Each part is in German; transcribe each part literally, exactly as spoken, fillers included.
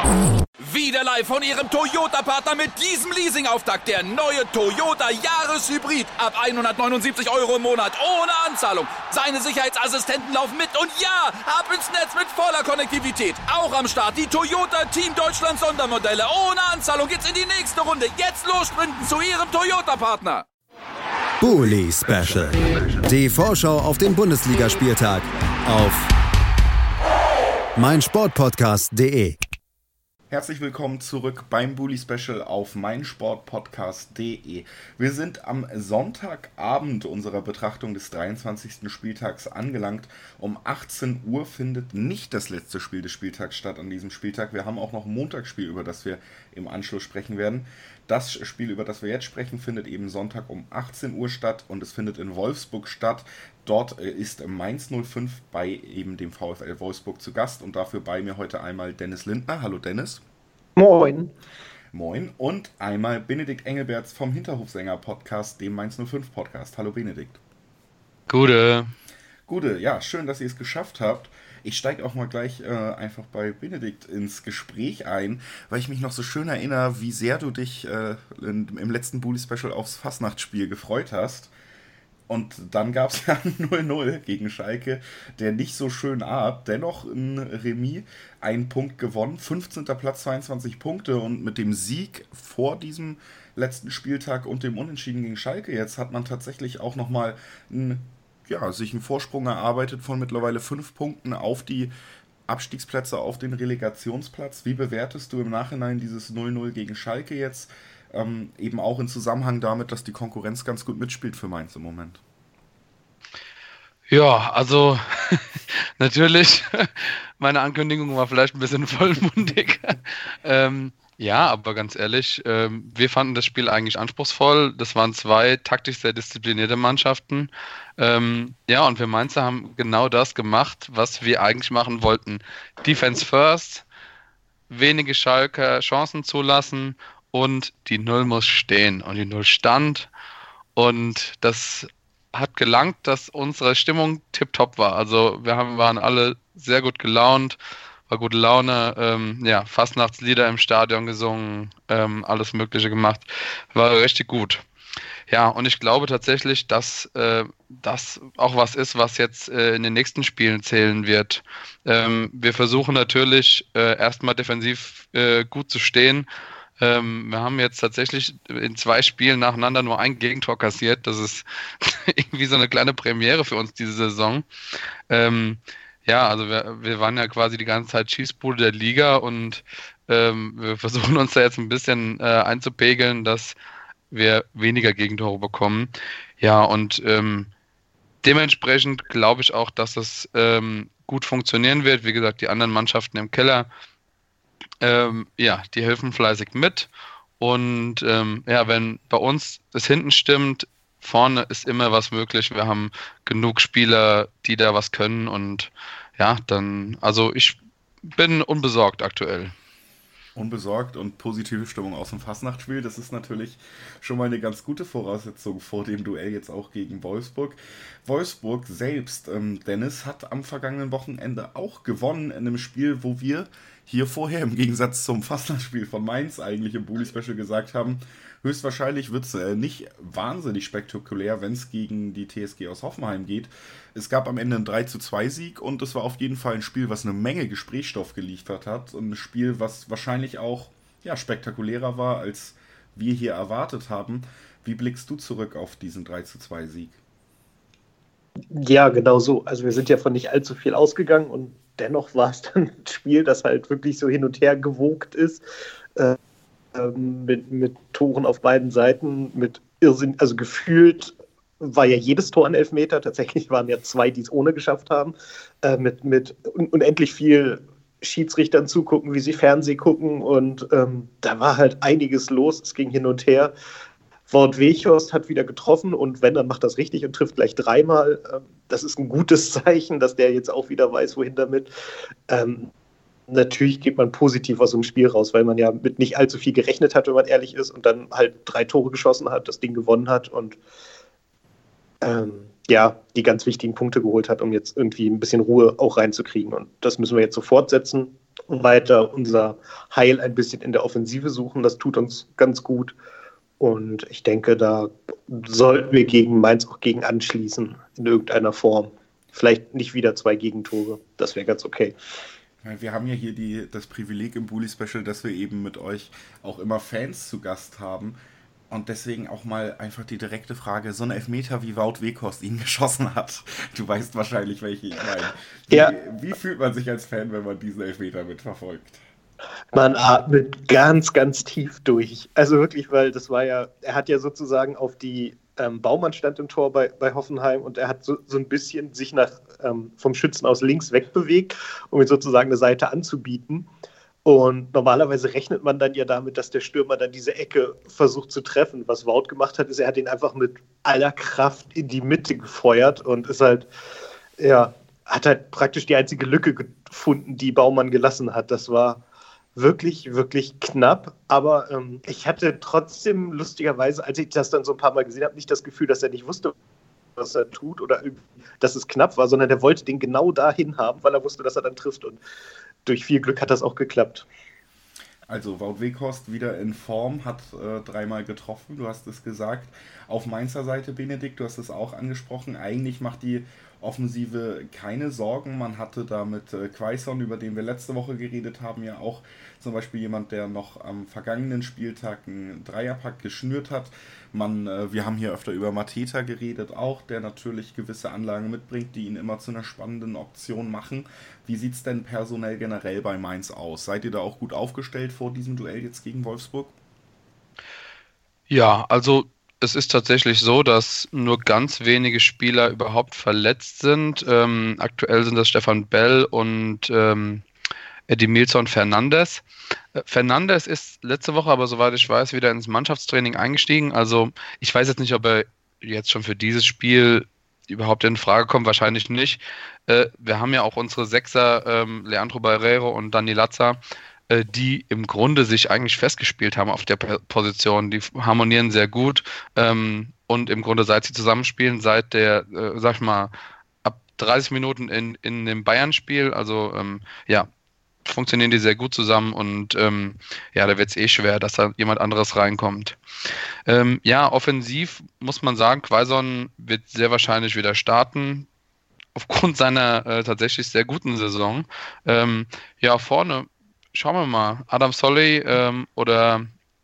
Wieder live von Ihrem Toyota-Partner mit diesem Leasing-Auftakt. Der neue Toyota Jahreshybrid. Ab hundertneunundsiebzig Euro im Monat. Ohne Anzahlung. Seine Sicherheitsassistenten laufen mit. Und ja, ab ins Netz mit voller Konnektivität. Auch am Start die Toyota Team Deutschland Sondermodelle. Ohne Anzahlung geht's in die nächste Runde. Jetzt los sprinten zu Ihrem Toyota-Partner. Bully Special. Die Vorschau auf den Bundesligaspieltag auf meinsportpodcast punkt de. Herzlich willkommen zurück beim Bully Special auf meinsportpodcast punkt de. Wir sind am Sonntagabend unserer Betrachtung des dreiundzwanzigsten Spieltags angelangt. Um achtzehn Uhr findet nicht das letzte Spiel des Spieltags statt an diesem Spieltag. Wir haben auch noch ein Montagsspiel, über das wir im Anschluss sprechen werden. Das Spiel, über das wir jetzt sprechen, findet eben Sonntag um achtzehn Uhr statt und es findet in Wolfsburg statt. Dort ist Mainz null fünf bei eben dem VfL Wolfsburg zu Gast und dafür bei mir heute einmal Dennis Lindner. Hallo Dennis. Moin. Moin. Und einmal Benedikt Engelberts vom Hinterhofsänger-Podcast, dem Mainz null fünf Podcast. Hallo Benedikt. Gute. Gute, ja, schön, dass ihr es geschafft habt. Ich steige auch mal gleich äh, einfach bei Benedikt ins Gespräch ein, weil ich mich noch so schön erinnere, wie sehr du dich äh, in, im letzten Bully-Special aufs Fastnachtsspiel gefreut hast. Und dann gab es ja null null gegen Schalke, der nicht so schön ab. Dennoch ein Remis, ein Punkt gewonnen, fünfzehnter Platz, zweiundzwanzig Punkte. Und mit dem Sieg vor diesem letzten Spieltag und dem Unentschieden gegen Schalke, jetzt hat man tatsächlich auch nochmal ein ja, sich einen Vorsprung erarbeitet von mittlerweile fünf Punkten auf die Abstiegsplätze, auf den Relegationsplatz. Wie bewertest du im Nachhinein dieses null null gegen Schalke jetzt? Ähm, eben auch in Zusammenhang damit, dass die Konkurrenz ganz gut mitspielt für Mainz im Moment. Ja, also natürlich, meine Ankündigung war vielleicht ein bisschen vollmundig. ähm, Ja, aber ganz ehrlich, ähm, wir fanden das Spiel eigentlich anspruchsvoll. Das waren zwei taktisch sehr disziplinierte Mannschaften. Ähm, ja, und wir Mainzer haben genau das gemacht, was wir eigentlich machen wollten. Defense first, wenige Schalker Chancen zulassen und die Null muss stehen. Und die Null stand und das hat gelangt, dass unsere Stimmung tipptopp war. Also wir haben, waren alle sehr gut gelaunt. War gute Laune, ähm, ja, Fastnachtslieder im Stadion gesungen, ähm, alles Mögliche gemacht. War richtig gut. Ja, und ich glaube tatsächlich, dass äh, das auch was ist, was jetzt äh, in den nächsten Spielen zählen wird. Ähm, wir versuchen natürlich äh, erstmal defensiv äh, gut zu stehen. Ähm, wir haben jetzt tatsächlich in zwei Spielen nacheinander nur ein Gegentor kassiert. Das ist irgendwie so eine kleine Premiere für uns diese Saison. Ähm, Ja, also wir, wir waren ja quasi die ganze Zeit Schießbude der Liga und ähm, wir versuchen uns da jetzt ein bisschen äh, einzupegeln, dass wir weniger Gegentore bekommen. Ja, und ähm, dementsprechend glaube ich auch, dass es ähm, gut funktionieren wird. Wie gesagt, die anderen Mannschaften im Keller, ähm, ja, die helfen fleißig mit. Und ähm, ja, wenn bei uns das hinten stimmt, vorne ist immer was möglich. Wir haben genug Spieler, die da was können und ja, dann, also ich bin unbesorgt aktuell. Unbesorgt und positive Stimmung aus dem Fastnachtsspiel, das ist natürlich schon mal eine ganz gute Voraussetzung vor dem Duell jetzt auch gegen Wolfsburg. Wolfsburg selbst, ähm, Dennis, hat am vergangenen Wochenende auch gewonnen in einem Spiel, wo wir hier vorher im Gegensatz zum Fastnachtsspiel von Mainz eigentlich im Bully Special gesagt haben, höchstwahrscheinlich wird es äh, nicht wahnsinnig spektakulär, wenn es gegen die T S G aus Hoffenheim geht. Es gab am Ende einen drei zu zwei Sieg und es war auf jeden Fall ein Spiel, was eine Menge Gesprächsstoff geliefert hat. Und ein Spiel, was wahrscheinlich auch ja, spektakulärer war, als wir hier erwartet haben. Wie blickst du zurück auf diesen drei zu zwei Sieg? Ja, genau so. Also wir sind ja von nicht allzu viel ausgegangen und dennoch war es dann ein Spiel, das halt wirklich so hin und her gewogt ist. Äh, Mit, mit Toren auf beiden Seiten, mit Irrsinn, also gefühlt war ja jedes Tor ein Elfmeter, tatsächlich waren ja zwei, die es ohne geschafft haben, äh, mit, mit un- unendlich viel Schiedsrichtern zugucken, wie sie Fernseh gucken und ähm, da war halt einiges los, es ging hin und her. Wout Weghorst hat wieder getroffen und wenn, dann macht das richtig und trifft gleich dreimal. Ähm, das ist ein gutes Zeichen, dass der jetzt auch wieder weiß, wohin damit. Ähm, Natürlich geht man positiv aus dem Spiel raus, weil man ja mit nicht allzu viel gerechnet hat, wenn man ehrlich ist, und dann halt drei Tore geschossen hat, das Ding gewonnen hat und ähm, ja, die ganz wichtigen Punkte geholt hat, um jetzt irgendwie ein bisschen Ruhe auch reinzukriegen. Und das müssen wir jetzt so fortsetzen. weiter unser Heil ein bisschen in der Offensive suchen. Das tut uns ganz gut. Und ich denke, da sollten wir gegen Mainz auch gegen anschließen in irgendeiner Form. Vielleicht nicht wieder zwei Gegentore. Das wäre ganz okay. Wir haben ja hier die, das Privileg im Bully Special, dass wir eben mit euch auch immer Fans zu Gast haben. Und deswegen auch mal einfach die direkte Frage, so ein Elfmeter wie Wout Weghorst ihn geschossen hat. Du weißt wahrscheinlich, welche ich meine. Wie, ja. wie fühlt man sich als Fan, wenn man diesen Elfmeter mitverfolgt? Man atmet ganz, ganz tief durch. Also wirklich, weil das war ja, er hat ja sozusagen auf die, ähm, Baumann stand im Tor bei, bei Hoffenheim und er hat so, so ein bisschen sich nach, ähm, vom Schützen aus links wegbewegt, um ihm sozusagen eine Seite anzubieten. Und normalerweise rechnet man dann ja damit, dass der Stürmer dann diese Ecke versucht zu treffen. Was Wout gemacht hat, ist, er hat ihn einfach mit aller Kraft in die Mitte gefeuert und ist halt, ja, hat halt praktisch die einzige Lücke gefunden, die Baumann gelassen hat. Das war wirklich, wirklich knapp. Aber ähm, ich hatte trotzdem lustigerweise, als ich das dann so ein paar Mal gesehen habe, nicht das Gefühl, dass er nicht wusste, was er tut oder dass es knapp war, sondern er wollte den genau dahin haben, weil er wusste, dass er dann trifft. Und durch viel Glück hat das auch geklappt. Also Wout Weghorst wieder in Form, hat äh, dreimal getroffen, du hast es gesagt. Auf Mainzer Seite, Benedikt, du hast es auch angesprochen, eigentlich macht die Offensive keine Sorgen. Man hatte da mit äh, Quaison, über den wir letzte Woche geredet haben, ja auch zum Beispiel jemand, der noch am vergangenen Spieltag einen Dreierpack geschnürt hat. Man, äh, wir haben hier öfter über Mateta geredet auch, der natürlich gewisse Anlagen mitbringt, die ihn immer zu einer spannenden Option machen. Wie sieht es denn personell generell bei Mainz aus? Seid ihr da auch gut aufgestellt vor diesem Duell jetzt gegen Wolfsburg? Ja, also es ist tatsächlich so, dass nur ganz wenige Spieler überhaupt verletzt sind. Ähm, aktuell sind das Stefan Bell und ähm, Edimilson Fernandes. Äh, Fernandes ist letzte Woche aber, soweit ich weiß, wieder ins Mannschaftstraining eingestiegen. Also ich weiß jetzt nicht, ob er jetzt schon für dieses Spiel überhaupt in Frage kommt. Wahrscheinlich nicht. Äh, wir haben ja auch unsere Sechser, ähm, Leandro Barreiro und Dani Lazza, äh, die im Grunde sich eigentlich festgespielt haben auf der Position. Die harmonieren sehr gut ähm, und im Grunde, seit sie zusammenspielen, seit der, äh, sag ich mal, ab dreißig Minuten in, in dem Bayern-Spiel, also ähm, ja, funktionieren die sehr gut zusammen und ähm, ja, da wird es eh schwer, dass da jemand anderes reinkommt. Ähm, ja, offensiv muss man sagen, Quaison wird sehr wahrscheinlich wieder starten, aufgrund seiner äh, tatsächlich sehr guten Saison. Ähm, ja, vorne, schauen wir mal, Adam Solly ähm, oder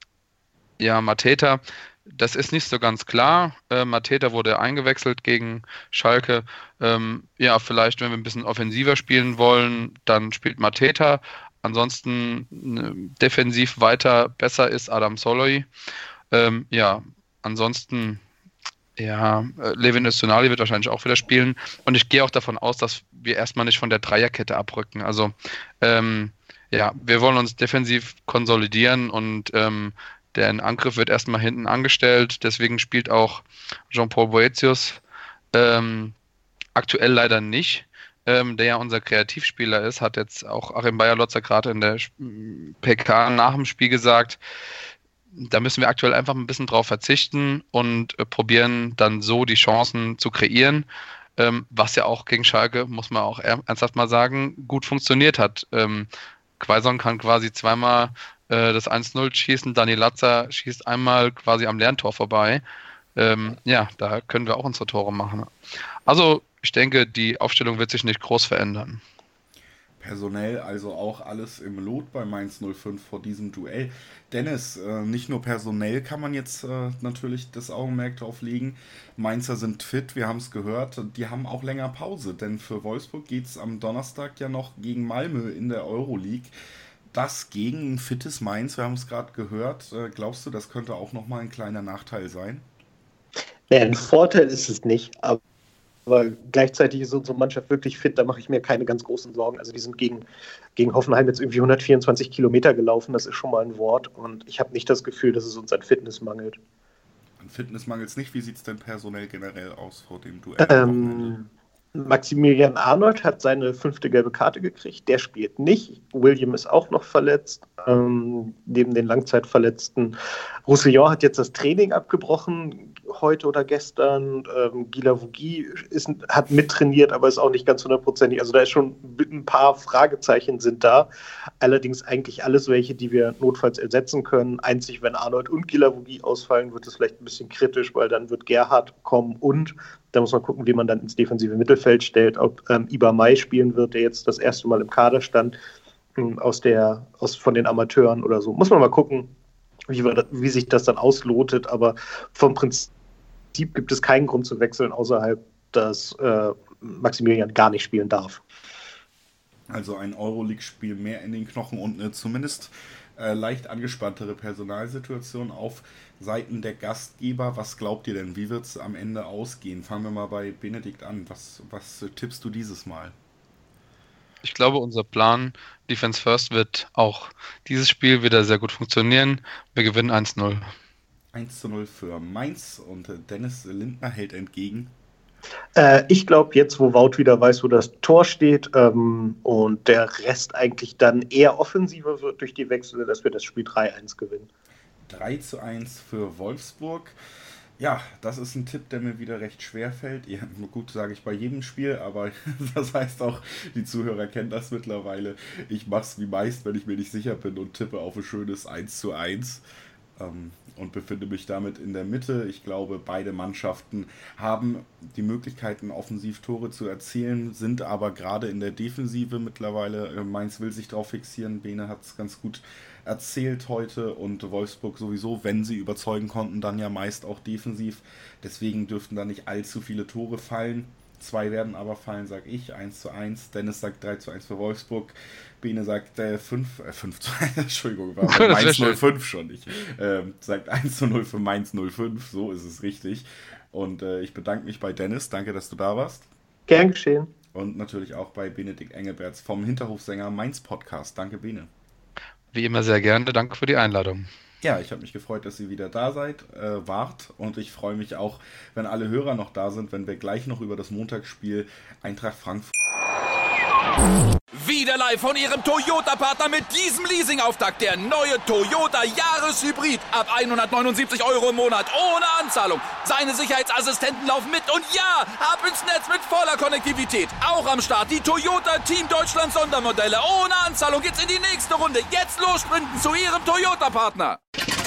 ja, Mateta, das ist nicht so ganz klar. Äh, Mateta wurde eingewechselt gegen Schalke. Ähm, ja, vielleicht, wenn wir ein bisschen offensiver spielen wollen, dann spielt Mateta. Ansonsten äh, defensiv weiter besser ist Adam Solly. Ähm, ja, ansonsten, ja, äh, Levin Öztunali wird wahrscheinlich auch wieder spielen. Und ich gehe auch davon aus, dass wir erstmal nicht von der Dreierkette abrücken. Also, ähm, ja, wir wollen uns defensiv konsolidieren und ähm, der Angriff wird erstmal hinten angestellt, deswegen spielt auch Jean-Paul Boetius ähm, aktuell leider nicht, ähm, der ja unser Kreativspieler ist, hat jetzt auch Achim Beierlotzer gerade in der P K nach dem Spiel gesagt, da müssen wir aktuell einfach ein bisschen drauf verzichten und äh, probieren dann so die Chancen zu kreieren, ähm, was ja auch gegen Schalke, muss man auch ernsthaft mal sagen, gut funktioniert hat. Ähm, Quaison kann quasi zweimal das eins null schießen, Dani Lazza schießt einmal quasi am Lerntor vorbei. Ähm, ja, da können wir auch unsere Tore machen. Also ich denke, die Aufstellung wird sich nicht groß verändern. Personell also auch alles im Lot bei Mainz null fünf vor diesem Duell. Dennis, äh, nicht nur personell kann man jetzt äh, natürlich das Augenmerk drauf legen. Mainzer sind fit, wir haben es gehört. Die haben auch länger Pause, denn für Wolfsburg geht es am Donnerstag ja noch gegen Malmö in der Euroleague. Das gegen ein fittes Mainz, wir haben es gerade gehört. Äh, glaubst du, das könnte auch nochmal ein kleiner Nachteil sein? Ja, ein Vorteil ist es nicht, aber, aber gleichzeitig ist unsere Mannschaft wirklich fit, da mache ich mir keine ganz großen Sorgen. Also die sind gegen, gegen Hoffenheim jetzt irgendwie hundertvierundzwanzig Kilometer gelaufen, das ist schon mal ein Wort und ich habe nicht das Gefühl, dass es uns an Fitness mangelt. An Fitness mangelt es nicht, wie sieht es denn personell generell aus vor dem Duell? Ähm... Maximilian Arnold hat seine fünfte gelbe Karte gekriegt, der spielt nicht. William ist auch noch verletzt, ähm, neben den Langzeitverletzten. Roussillon hat jetzt das Training abgebrochen. heute oder gestern. Ähm, Gila Vugi ist, hat mittrainiert, aber ist auch nicht ganz hundertprozentig. Also da ist schon ein paar Fragezeichen sind da. Allerdings eigentlich alles welche, die wir notfalls ersetzen können. Einzig, wenn Arnold und Gila Vugi ausfallen, wird es vielleicht ein bisschen kritisch, weil dann wird Gerhard kommen und da muss man gucken, wie man dann ins defensive Mittelfeld stellt, ob ähm, Iba Mai spielen wird, der jetzt das erste Mal im Kader stand, ähm, aus der, aus, von den Amateuren oder so. Muss man mal gucken, wie, wir, wie sich das dann auslotet, aber vom Prinzip gibt es keinen Grund zu wechseln, außerhalb, dass äh, Maximilian gar nicht spielen darf. Also ein Euroleague-Spiel mehr in den Knochen und eine zumindest äh, leicht angespanntere Personalsituation auf Seiten der Gastgeber. Was glaubt ihr denn? Wie wird es am Ende ausgehen? Fangen wir mal bei Benedikt an. Was, was tippst du dieses Mal? Ich glaube, unser Plan Defense First wird auch dieses Spiel wieder sehr gut funktionieren. Wir gewinnen eins null. eins zu null für Mainz und Dennis Lindner hält entgegen. Äh, ich glaube, jetzt, wo Wout wieder weiß, wo das Tor steht ähm, und der Rest eigentlich dann eher offensiver wird durch die Wechsel, dass wir das Spiel drei eins gewinnen. drei zu eins für Wolfsburg. Ja, das ist ein Tipp, der mir wieder recht schwer fällt. Ja, gut, sage ich bei jedem Spiel, aber das heißt auch, die Zuhörer kennen das mittlerweile. Ich mache es wie meist, wenn ich mir nicht sicher bin und tippe auf ein schönes eins zu eins. Ähm, und befinde mich damit in der Mitte. Ich glaube, beide Mannschaften haben die Möglichkeiten, offensiv Tore zu erzielen, sind aber gerade in der Defensive mittlerweile, Mainz will sich drauf fixieren, Bene hat es ganz gut erzählt heute und Wolfsburg sowieso, wenn sie überzeugen konnten, dann ja meist auch defensiv. Deswegen dürften da nicht allzu viele Tore fallen. Zwei werden aber fallen, sag ich, eins zu eins. Dennis sagt drei zu eins für Wolfsburg. Bene sagt äh, fünf, äh, fünf zu eins, Entschuldigung, war bei Mainz null fünf schon. Ich äh, sagt eins zu null für Mainz null fünf, so ist es richtig. Und äh, ich bedanke mich bei Dennis, danke, dass du da warst. Gern geschehen. Und natürlich auch bei Benedikt Engelberts vom Hinterhofsänger Mainz Podcast. Danke, Bene. Wie immer sehr gerne, danke für die Einladung. Ja, ich habe mich gefreut, dass ihr wieder da seid, äh, wart und ich freue mich auch, wenn alle Hörer noch da sind, wenn wir gleich noch über das Montagsspiel Eintracht Frankfurt... Wieder live von Ihrem Toyota-Partner mit diesem Leasing-Auftakt. Der neue Toyota Jahreshybrid. Ab hundertneunundsiebzig Euro im Monat. Ohne Anzahlung. Seine Sicherheitsassistenten laufen mit. Und ja, ab ins Netz mit voller Konnektivität. Auch am Start die Toyota Team Deutschland Sondermodelle. Ohne Anzahlung geht's in die nächste Runde. Jetzt los sprinten zu Ihrem Toyota-Partner.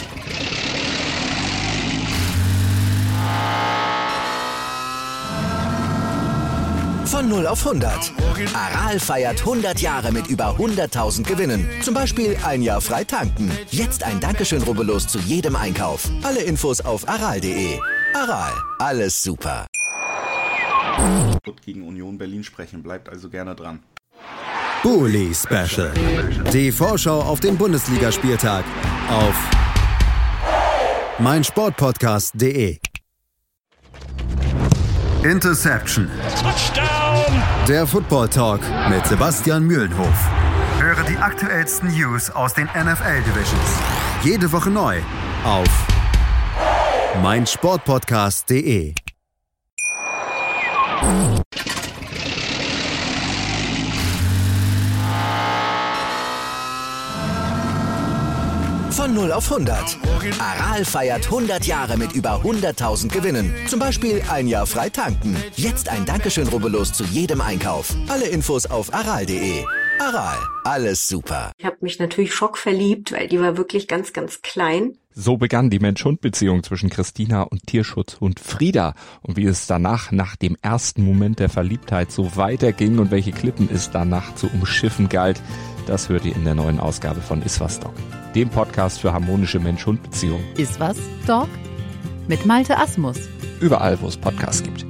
Von null auf hundert. Aral feiert hundert Jahre mit über hunderttausend Gewinnen. Zum Beispiel ein Jahr frei tanken. Jetzt ein Dankeschön, rubbellos zu jedem Einkauf. Alle Infos auf aral punkt de. Aral, alles super. Gegen Union Berlin sprechen, bleibt also gerne dran. Bully Special. Die Vorschau auf den Bundesligaspieltag auf meinsportpodcast punkt de. Interception. Touchdown! Der Football Talk mit Sebastian Mühlenhof. Höre die aktuellsten News aus den N F L Divisions. Jede Woche neu auf meinsportpodcast punkt de. Von null auf hundert. Aral feiert hundert Jahre mit über hunderttausend Gewinnen. Zum Beispiel ein Jahr frei tanken. Jetzt ein Dankeschön, rubbellos zu jedem Einkauf. Alle Infos auf aral punkt de. Aral, alles super. Ich habe mich natürlich schockverliebt, weil die war wirklich ganz, ganz klein. So begann die Mensch-Hund-Beziehung zwischen Christina und Tierschutzhund Frieda. Und wie es danach, nach dem ersten Moment der Verliebtheit, so weiterging und welche Klippen es danach zu umschiffen galt, das hört ihr in der neuen Ausgabe von Iswas Dog, dem Podcast für harmonische Mensch-Hund-Beziehungen. Iswas Dog? Mit Malte Asmus. Überall, wo es Podcasts gibt.